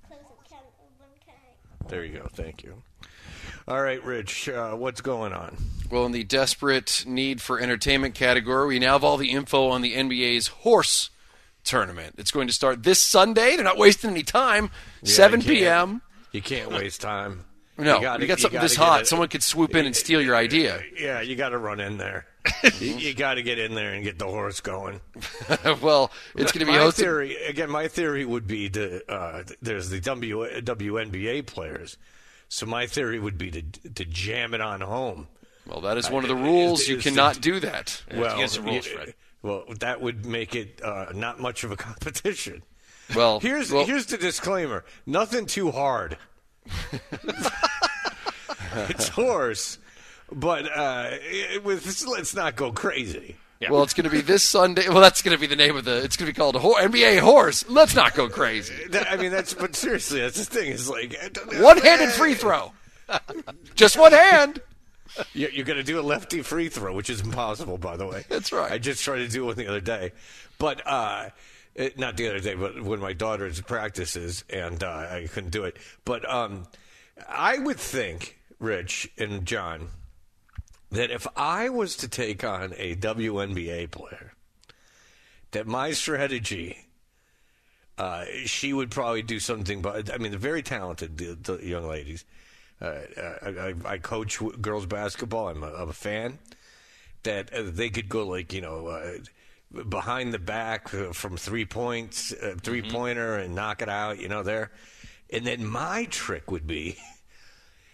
There you go. Thank you. All right, Rich, uh, what's going on? Well, in the desperate need for entertainment category, we now have all the info on the N B A's horse tournament. It's going to start this Sunday. They're not wasting any time. Yeah, seven you can't- p.m. You can't waste time. No, you, gotta- got something gotta this get hot. it- Someone could swoop in and steal your idea. Yeah, you got to run in there. you you got to get in there and get the horse going. Well, it's going to be my hosted. Theory, again, my theory would be to uh, there's the w, W N B A players. So my theory would be to to jam it on home. Well, that is one of the rules. Is- You is cannot to- do that. Well, Against the rules, yeah, Fred. well, that would make it uh, not much of a competition. Well, here's well- here's the disclaimer: nothing too hard. It's horse, but uh, it, with let's not go crazy. Well, it's going to be this Sunday. Well, that's going to be the name of the. It's going to be called a Ho- N B A Horse. Let's not go crazy. That- I mean, that's but seriously, that's the thing. Is like One-handed free throw. Just one hand. You- You're going to do a lefty free throw, which is impossible, by the way. That's right. I just tried to do one the other day, but uh, it, not the other day, but when my daughter's practices, and uh, I couldn't do it. But um, I would think, Rich and John, that if I was to take on a W N B A player, that my strategy, uh, she would probably do something. But I mean, they're very talented, the, the young ladies. Uh, I, I coach girls basketball. I'm a, I'm a fan. That uh, they could go like you know uh, behind the back uh, from three points, uh, three pointer, and knock it out. You know there. And then my trick would be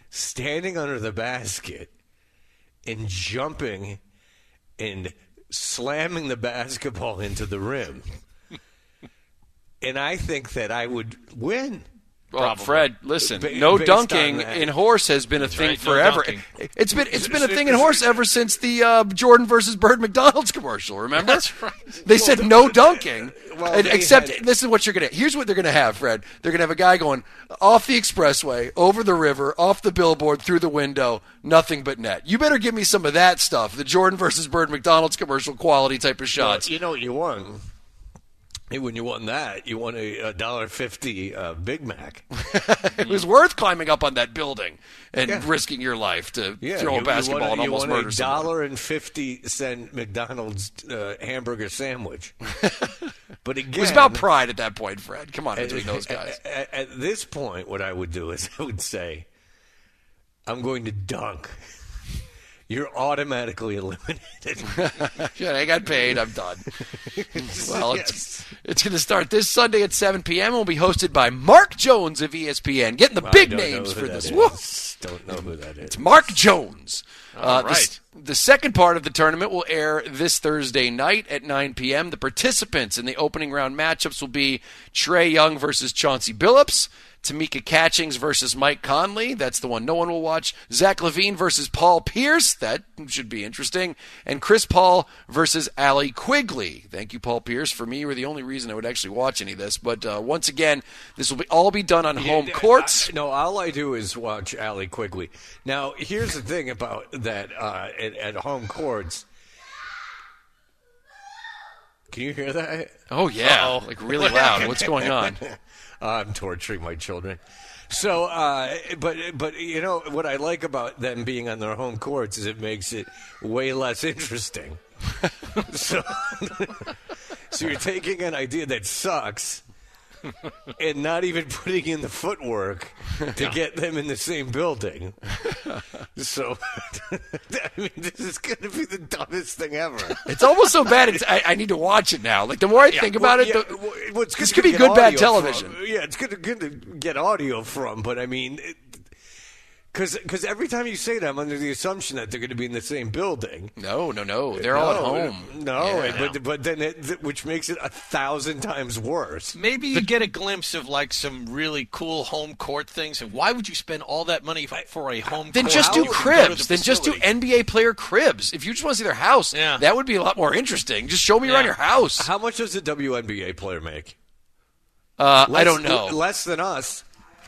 standing under the basket and jumping and slamming the basketball into the rim. And I think that I would win. Well, Probably. Fred, listen. Ba- no based dunking on that. in horse has been a That's thing right, no forever. dunking. It, it's been it's been a thing in horse ever since the uh, Jordan versus Bird McDonald's commercial. Remember? That's right. They Well, said the- no dunking. Well, and, they except had- this is what you're gonna. Here's what they're gonna have, Fred. They're gonna have a guy going off the expressway, over the river, off the billboard, through the window, nothing but net. You better give me some of that stuff. The Jordan versus Bird McDonald's commercial quality type of shots. Well, you know what you won? Hey, when you won that, you won a one dollar fifty uh, Big Mac. It was worth climbing up on that building and Yeah. risking your life to Yeah, throw you, a basketball you won, and almost you won murder a someone. dollar and fifty cent McDonald's uh, hamburger sandwich. But again, It was about pride at that point, Fred. Come on, at, between those guys. At, at this point, what I would do is I would say, I'm going to dunk. You're automatically eliminated. Yeah, I got paid. I'm done. Well, Yes. it's, it's going to start this Sunday at seven p.m. and will be hosted by Mark Jones of E S P N, getting the I big don't know names who for that this. is. Woo! Don't know who that is. It's Mark Jones. All Uh, the, right. s- the second part of the tournament will air this Thursday night at nine p.m. The participants in the opening round matchups will be Trey Young versus Chauncey Billups, Tamika Catchings versus Mike Conley. That's the one no one will watch. Zach LaVine versus Paul Pierce. That should be interesting. And Chris Paul versus Allie Quigley. Thank you, Paul Pierce. For me, you were the only reason I would actually watch any of this. But uh, once again, this will be all be done on home Yeah, courts. I- no, all I do is watch Allie Quigley. Now, here's the thing about that uh, at, at home courts. Can you hear that? Oh, yeah. Uh-oh. Like really loud. What's going on? I'm torturing my children. So, uh, but but you know what I like about them being on their home courts is it makes it way less interesting. so, so you're taking an idea that sucks and not even putting in the footwork to get them in the same building. So, I mean, this is going to be the dumbest thing ever. It's almost so bad. It's, I, I need to watch it now. Like the more I Yeah, think well, about yeah, it, the, well, well, it's this good could to be get good bad audio television. from. Yeah, it's good to, good to get audio from, but I mean, because every time you say that, I'm under the assumption that they're going to be in the same building. No, no, no. They're all at No, home. No, Yeah. but but then it, which makes it a thousand times worse. Maybe you get a glimpse of like some really cool home court things. And why would you spend all that money f- for a home Then court? just do You can go to cribs. the Then just do facility. N B A player cribs. If you just want to see their house, Yeah. that would be a lot more interesting. Just show me Yeah. around your house. How much does a W N B A player make? Uh, I Less- don't know. Less than us.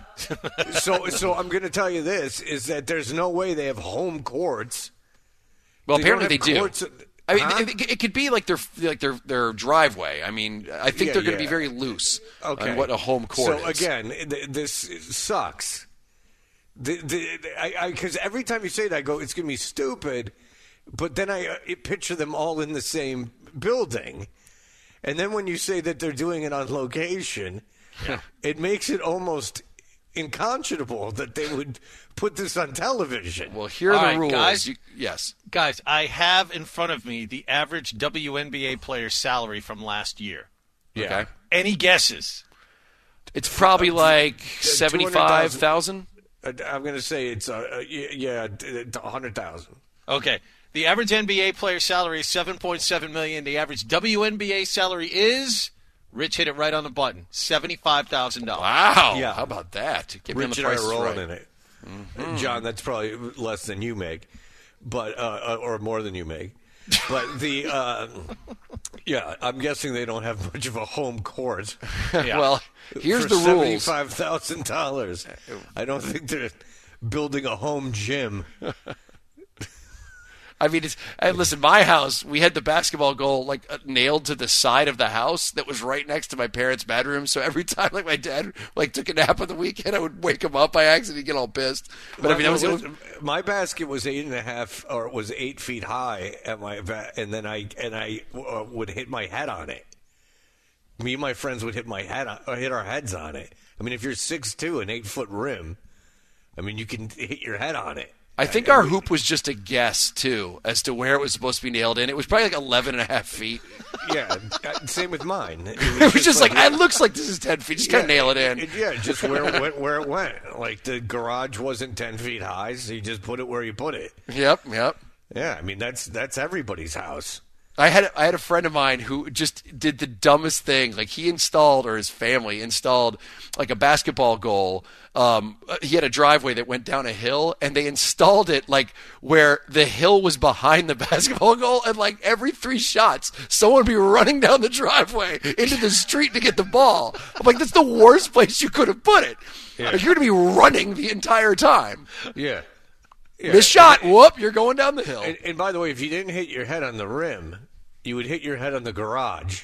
so, so I'm going to tell you this: is that there's no way they have home courts. Well, They apparently they don't have do. courts- I mean, Huh? it, it could be like their like their their driveway. I mean, I think Yeah, they're going to yeah. be very loose Okay. on what a home court so is. again, th- this sucks. The, the, I, because every time you say that, I go, it's going to be stupid. But then I uh, picture them all in the same building, and then when you say that they're doing it on location, it makes it almost inconscionable that they would put this on television. Well, here are All the right, rules. guys. You- yes. Guys, I have in front of me the average W N B A player's salary from last year. Yeah. Okay. Any guesses? It's probably like Uh, seventy-five thousand. Uh, I'm going to say it's uh, uh, y- yeah, one hundred thousand. Okay. The average N B A player's salary is seven point seven million dollars. The average W N B A salary is, Rich hit it right on the button, seventy-five thousand dollars. Wow. Yeah. How about that? Get me on Rich the and I price are is rolling right. in it. John, that's probably less than you make, but uh, or more than you make. But the uh, yeah, I'm guessing they don't have much of a home court. Yeah. Well, here's for the rules. seventy-five thousand dollars. I don't think they're building a home gym. I mean, it's, and listen, my house, we had the basketball goal like uh, nailed to the side of the house that was right next to my parents' bedroom. So every time, like my dad, like took a nap on the weekend, I would wake him up by accident, he'd get all pissed. But I mean, that was, Well, my basket was eight and a half, or it was eight feet high at my, ba- and then I and I uh, would hit my head on it. Me and my friends would hit my head, on, or hit our heads on it. I mean, if you're six two, an eight foot rim, I mean, you can hit your head on it. I think our hoop was just a guess, too, as to where it was supposed to be nailed in. It was probably like eleven and a half feet. Yeah, same with mine. It was, it was just, just like, like, it looks like this is ten feet. Just yeah, kind of nail it in. It, yeah, just where it went, where it went. Like, the garage wasn't ten feet high, so you just put it where you put it. Yep, yep. Yeah, I mean, that's that's everybody's house. I had I had a friend of mine who just did the dumbest thing. Like, he installed, or his family installed, like a basketball goal. Um, he had a driveway that went down a hill, and they installed it like where the hill was behind the basketball goal, and like every three shots, someone would be running down the driveway into the street to get the ball. I'm like, that's the worst place you could have put it. Yeah. Like, you're going to be running the entire time. Yeah. Yeah. Miss shot, whoop, you're going down the hill. And, and by the way, if you didn't hit your head on the rim, you would hit your head on the garage,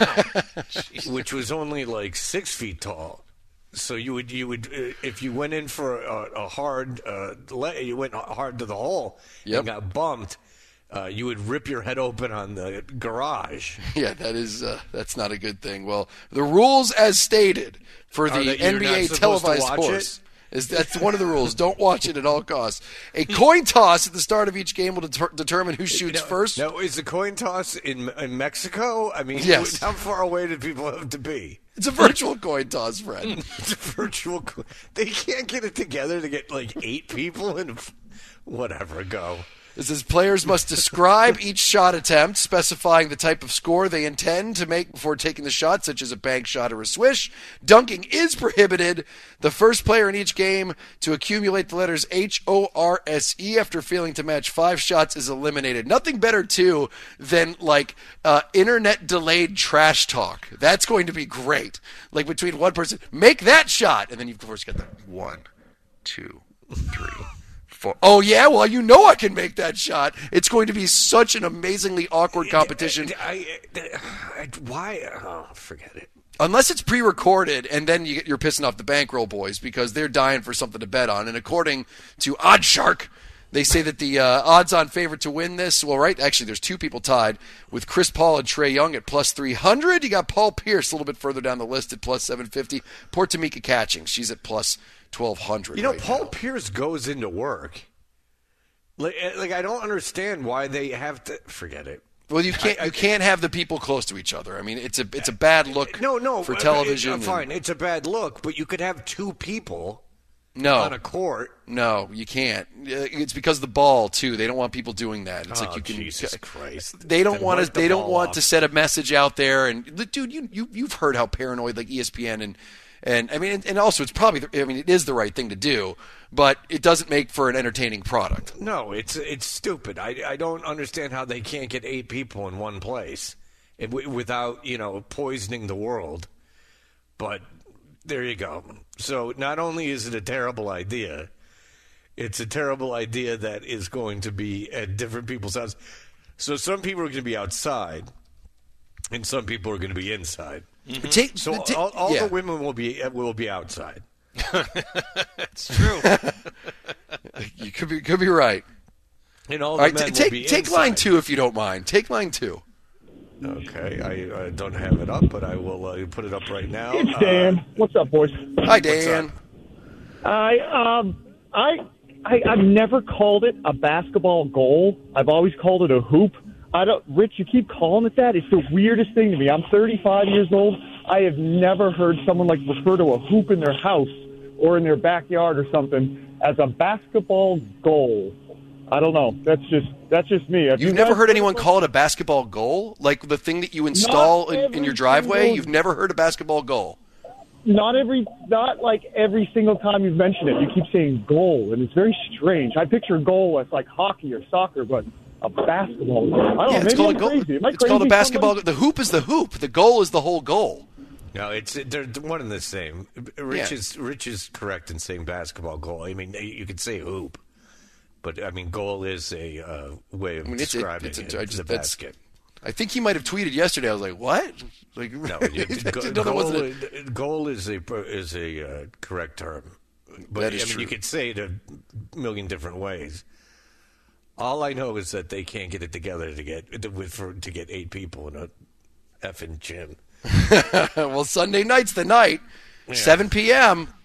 which was only like six feet tall. So you would, you would, uh, if you went in for a, a hard, uh, le- you went hard to the hole yep. and got bumped, uh, you would rip your head open on the garage. Yeah, that is, uh, that's not a good thing. Well, the rules as stated for the N B A televised sports. It? Is that's one of the rules. Don't watch it at all costs. A coin toss at the start of each game will deter- determine who shoots no, first. Now, is the coin toss in, in Mexico? I mean, yes. How far away do people have to be? It's a virtual coin toss, Fred. It's a virtual coin. They can't get it together to get like eight people and whatever, go. It says players must describe each shot attempt, specifying the type of score they intend to make before taking the shot, such as a bank shot or a swish. Dunking is prohibited. The first player in each game to accumulate the letters H O R S E after failing to match five shots is eliminated. Nothing better, too, than, like, uh, internet-delayed trash talk. That's going to be great. Like, between one person, make that shot! And then you've, of course, got the one, two, three... For, oh, yeah? Well, you know I can make that shot. It's going to be such an amazingly awkward competition. I, I, I, why? Oh, forget it. Unless it's pre-recorded, and then you get, you're pissing off the bankroll boys because they're dying for something to bet on. And according to Oddshark, they say that the uh, odds-on favorite to win this, well, right, actually, there's two people tied with Chris Paul and Trae Young at plus three hundred. You got Paul Pierce a little bit further down the list at plus seven fifty. Poor Tamika Catching, she's at plus twelve hundred. You know, right Paul now. Pierce goes into work. Like, like, I don't understand why they have to forget it. Well, you can't I, I, you can't have the people close to each other. I mean, it's a it's a bad look. No, no, for television. It, fine, it's a bad look, but you could have two people. No. On a court. No, you can't. It's because of the ball too. They don't want people doing that. It's oh, like you can. Jesus Christ! They don't want to. The they don't want off. to set a message out there. And dude, you you you've heard how paranoid like E S P N and and I mean and, and also it's probably I mean it is the right thing to do, but it doesn't make for an entertaining product. No, it's it's stupid. I I don't understand how they can't get eight people in one place without you know poisoning the world, but. There you go. So not only is it a terrible idea, it's a terrible idea that is going to be at different people's houses. So some people are going to be outside, and some people are going to be inside. Mm-hmm. Take, so take, all, all yeah. the women will be will be outside. That's true. You could be could be right. And all, all the right, men t- take will be take inside. line two if you don't mind. Take line two. Okay, I, I don't have it up, but I will uh, put it up right now. It's Dan. Uh, What's up, boys? Hi, Dan. I um I, I I've never called it a basketball goal. I've always called it a hoop. I don't, Rich. You keep calling it that. It's the weirdest thing to me. I'm thirty-five years old. I have never heard someone like refer to a hoop in their house or in their backyard or something as a basketball goal. I don't know. That's just that's just me. Have You've you never heard anyone call it a basketball goal? Like the thing that you install in, in your driveway? Single, You've never heard a basketball goal? Not every, not like every single time you've mentioned it. You keep saying goal, and it's very strange. I picture goal as like hockey or soccer, but a basketball goal. I don't yeah, know. It's, maybe called, I'm a goal. crazy. Am I it's crazy called a basketball. Somebody? The hoop is the hoop. The goal is the whole goal. No, it's they're one and the same. Rich yeah. is Rich is correct in saying basketball goal. I mean, you could say hoop. But, I mean, goal is a uh, way of I mean, it's describing a, it's a, it, I just, the basket. I think he might have tweeted yesterday. I was like, what? Like, no, it, go, goal, a... goal is a, is a uh, correct term. But, that is I mean, true. You could say it a million different ways. All I know is that they can't get it together to get for, to get eight people in a effing gym. Well, Sunday night's the night, yeah. seven p.m.,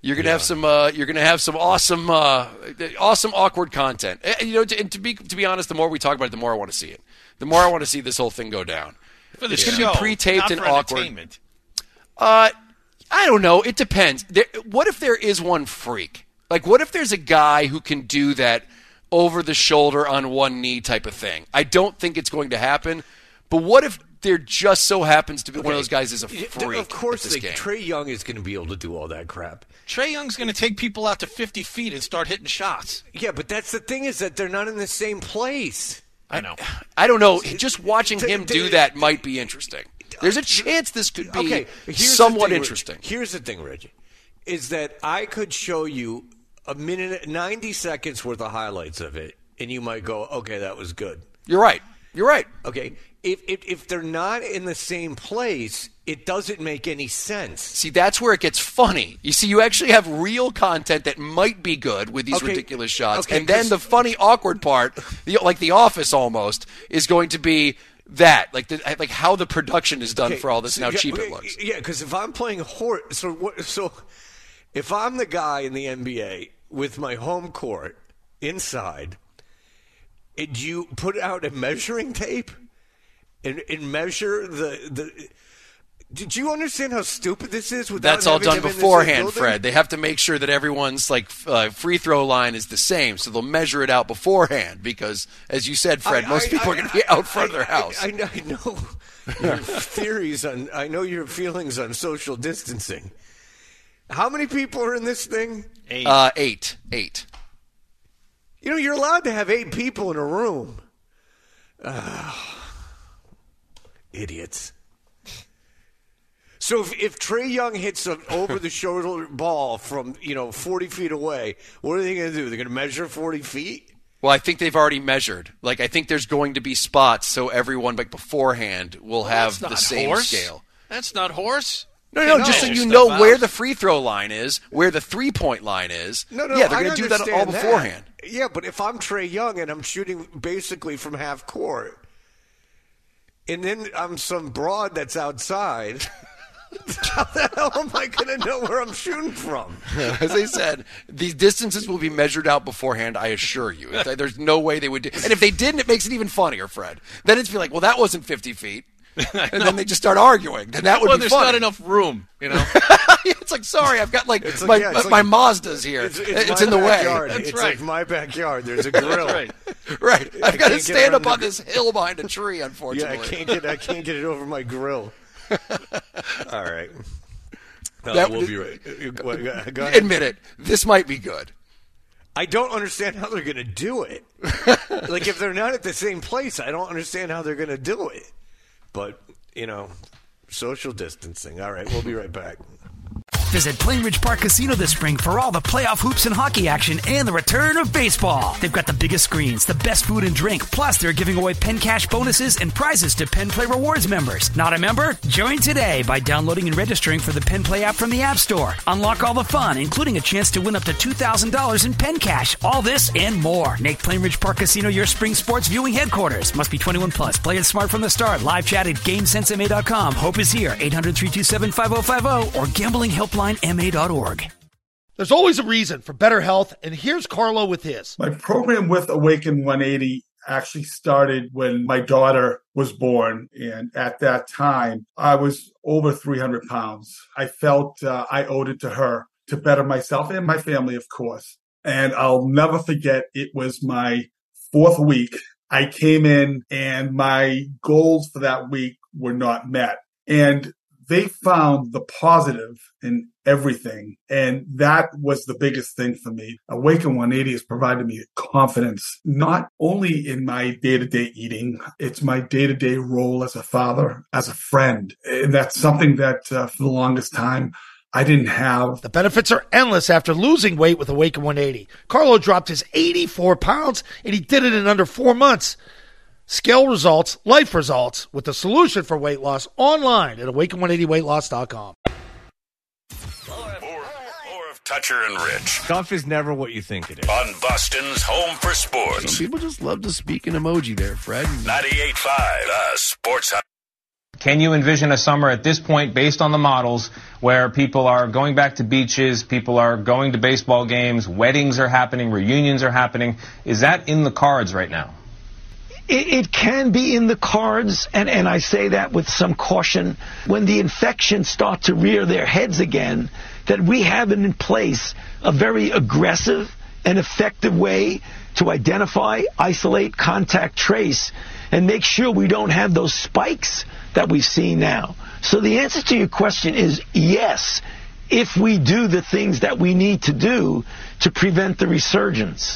You're gonna yeah. have some. Uh, you're gonna have some awesome, uh, awesome awkward content. And, you know, to, and to be to be honest, the more we talk about it, the more I want to see it. The more I want to see this whole thing go down. For the it's show, gonna be pre-taped not and for awkward. Uh, I don't know. It depends. There, what if there is one freak? Like, what if there's a guy who can do that over the shoulder on one knee type of thing? I don't think it's going to happen. But what if there just so happens to be okay. one of those guys is a freak? Of course, like, Trae Young is going to be able to do all that crap. Trae Young's going to take people out to fifty feet and start hitting shots. Yeah, but that's the thing is that they're not in the same place. I know. I don't know. Just watching him do that might be interesting. There's a chance this could be okay, somewhat thing, interesting. Rich. Here's the thing, Reggie, is that I could show you a minute, ninety seconds worth of highlights of it, and you might go, okay, that was good. You're right. You're right. Okay. If, if if they're not in the same place, it doesn't make any sense. See, that's where it gets funny. You see, you actually have real content that might be good with these okay. ridiculous shots. Okay, and then the funny, awkward part, the, like The Office almost, is going to be that, like the, like how the production is done okay. for all this and how yeah, cheap okay, it looks. Yeah, because if I'm playing horse, so what, so if I'm the guy in the N B A with my home court inside, and you put out a measuring tape and, and measure the the. Did you understand how stupid this is? That's all done beforehand, Fred. They have to make sure that everyone's like uh, free throw line is the same, so they'll measure it out beforehand. Because, as you said, Fred, I, most I, people I, are going to be out front I, of their house. I, I, I know your theories on. I know your feelings on social distancing. How many people are in this thing? Eight. Uh, eight. Eight. You know, you're allowed to have eight people in a room. Uh, idiots. So if, if Trae Young hits an over-the-shoulder ball from, you know, forty feet away, what are they going to do? They're going to measure forty feet? Well, I think they've already measured. Like, I think there's going to be spots so everyone, like, beforehand will have the same horse. scale. That's not horse. No, no, no just so you know out. where the free throw line is, where the three-point line is. No, no, yeah, they're going to do that all beforehand. That. Yeah, but if I'm Trae Young and I'm shooting basically from half court, and then I'm some broad that's outside... How the hell am I going to know where I'm shooting from? As I said, these distances will be measured out beforehand, I assure you. There's no way they would do. And if they didn't, it makes it even funnier, Fred. Then it's be like, well, that wasn't fifty feet. And then they just start arguing. Then that would well, be there's funny. not enough room, you know? It's like, sorry, I've got like, like my, yeah, my like, Mazda's here. It's, it's, it's my in the backyard. way. That's it's right. like my backyard. There's a grill. right. Right. I've got to stand up on the... this hill behind a tree, unfortunately. Yeah, I can't get I can't get it over my grill. All right. Uh, that, we'll be right. Go ahead. Admit it. This might be good. I don't understand how they're going to do it. Like, if they're not at the same place, I don't understand how they're going to do it. But, you know, social distancing. All right, we'll be right back. Visit Plainridge Park Casino this spring for all the playoff hoops and hockey action and the return of baseball. They've got the biggest screens, the best food and drink, plus they're giving away Penn Cash bonuses and prizes to Penn Play Rewards members. Not a member? Join today by downloading and registering for the Penn Play app from the App Store. Unlock all the fun, including a chance to win up to two thousand dollars in Penn Cash. All this and more. Make Plainridge Park Casino your spring sports viewing headquarters. Must be twenty-one plus. Play it smart from the start. Live chat at GameSense M A dot com. Hope is here. eight hundred, three two seven, five oh five oh or gambling helpline M A dot org. There's always a reason for better health, and here's Carlo with his. My program with Awaken one eighty actually started when my daughter was born, and at that time, I was over three hundred pounds. I felt uh, I owed it to her to better myself and my family, of course. And I'll never forget, it was my fourth week. I came in, and my goals for that week were not met. And they found the positive in everything. And that was the biggest thing for me. Awaken one eighty has provided me confidence, not only in my day-to-day eating, it's my day-to-day role as a father, as a friend. And that's something that uh, for the longest time, I didn't have. The benefits are endless after losing weight with Awaken one eighty. Carlo dropped his eighty-four pounds, and he did it in under four months. Scale results, life results, with the solution for weight loss online at awaken one eighty weight loss dot com. More, more of Toucher and Rich. Golf is never what you think it is. On Boston's Home for Sports. Some people just love to speak in emoji there, Fred. ninety-eight point five, uh, Sports Hub. Can you envision a summer at this point, based on the models, where people are going back to beaches, people are going to baseball games, weddings are happening, reunions are happening? Is that in the cards right now? It, it can be in the cards, and, and I say that with some caution. When the infections start to rear their heads again, that we have in place a very aggressive and effective way to identify, isolate, contact trace, and make sure we don't have those spikes that we've seen now. So the answer to your question is yes, if we do the things that we need to do to prevent the resurgence.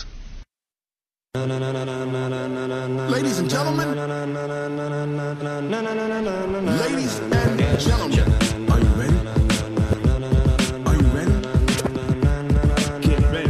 Ladies and gentlemen, ladies and gentlemen, are you ready? Are you ready? Get ready,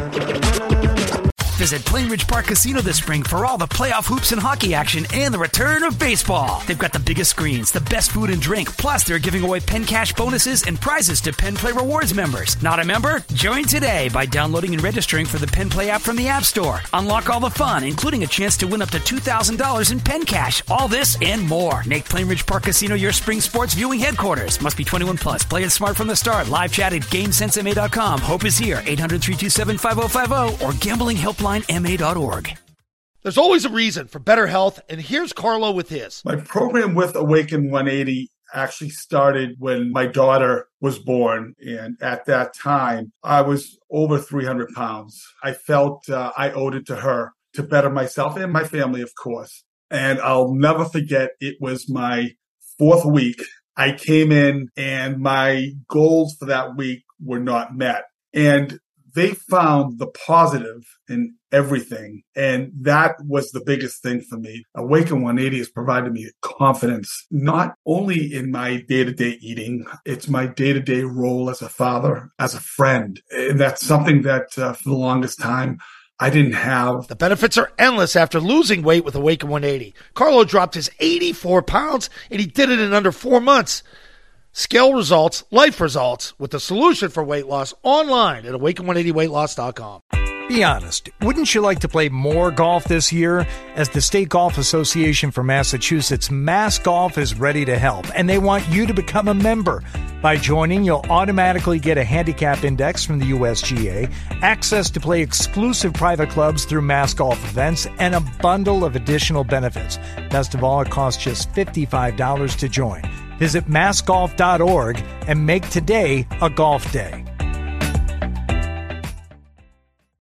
dog. Visit Plainridge Park Casino this spring for all the playoff hoops and hockey action and the return of baseball. They've got the biggest screens, the best food and drink, plus they're giving away Penn Cash bonuses and prizes to Penn Play Rewards members. Not a member? Join today by downloading and registering for the Penn Play app from the App Store. Unlock all the fun, including a chance to win up to two thousand dollars in Penn Cash. All this and more. Make Plainridge Park Casino your spring sports viewing headquarters. Must be twenty-one plus. Play it smart from the start. Live chat at GameSense M A dot com. Hope is here. eight hundred, three two seven, five oh five oh or gambling helpline M A dot org. There's always a reason for better health, and here's Carlo with his. My program with Awaken one eighty actually started when my daughter was born, and at that time, I was over three hundred pounds. I felt uh, I owed it to her to better myself and my family, of course. And I'll never forget, it was my fourth week. I came in, and my goals for that week were not met. And they found the positive in everything. And that was the biggest thing for me. Awaken one eighty has provided me confidence, not only in my day-to-day eating, it's my day-to-day role as a father, as a friend. And that's something that uh, for the longest time, I didn't have. The benefits are endless after losing weight with Awaken one eighty. Carlo dropped his eighty-four pounds, and he did it in under four months. Scale results, life results, with the solution for weight loss online at awaken one eighty weight loss dot com. Be honest, wouldn't you like to play more golf this year? As the State Golf Association for Massachusetts, Mass Golf is ready to help, and they want you to become a member. By joining, you'll automatically get a handicap index from the U S G A, access to play exclusive private clubs through Mass Golf events, and a bundle of additional benefits. Best of all, it costs just fifty-five dollars to join. Visit mass golf dot org and make today a golf day.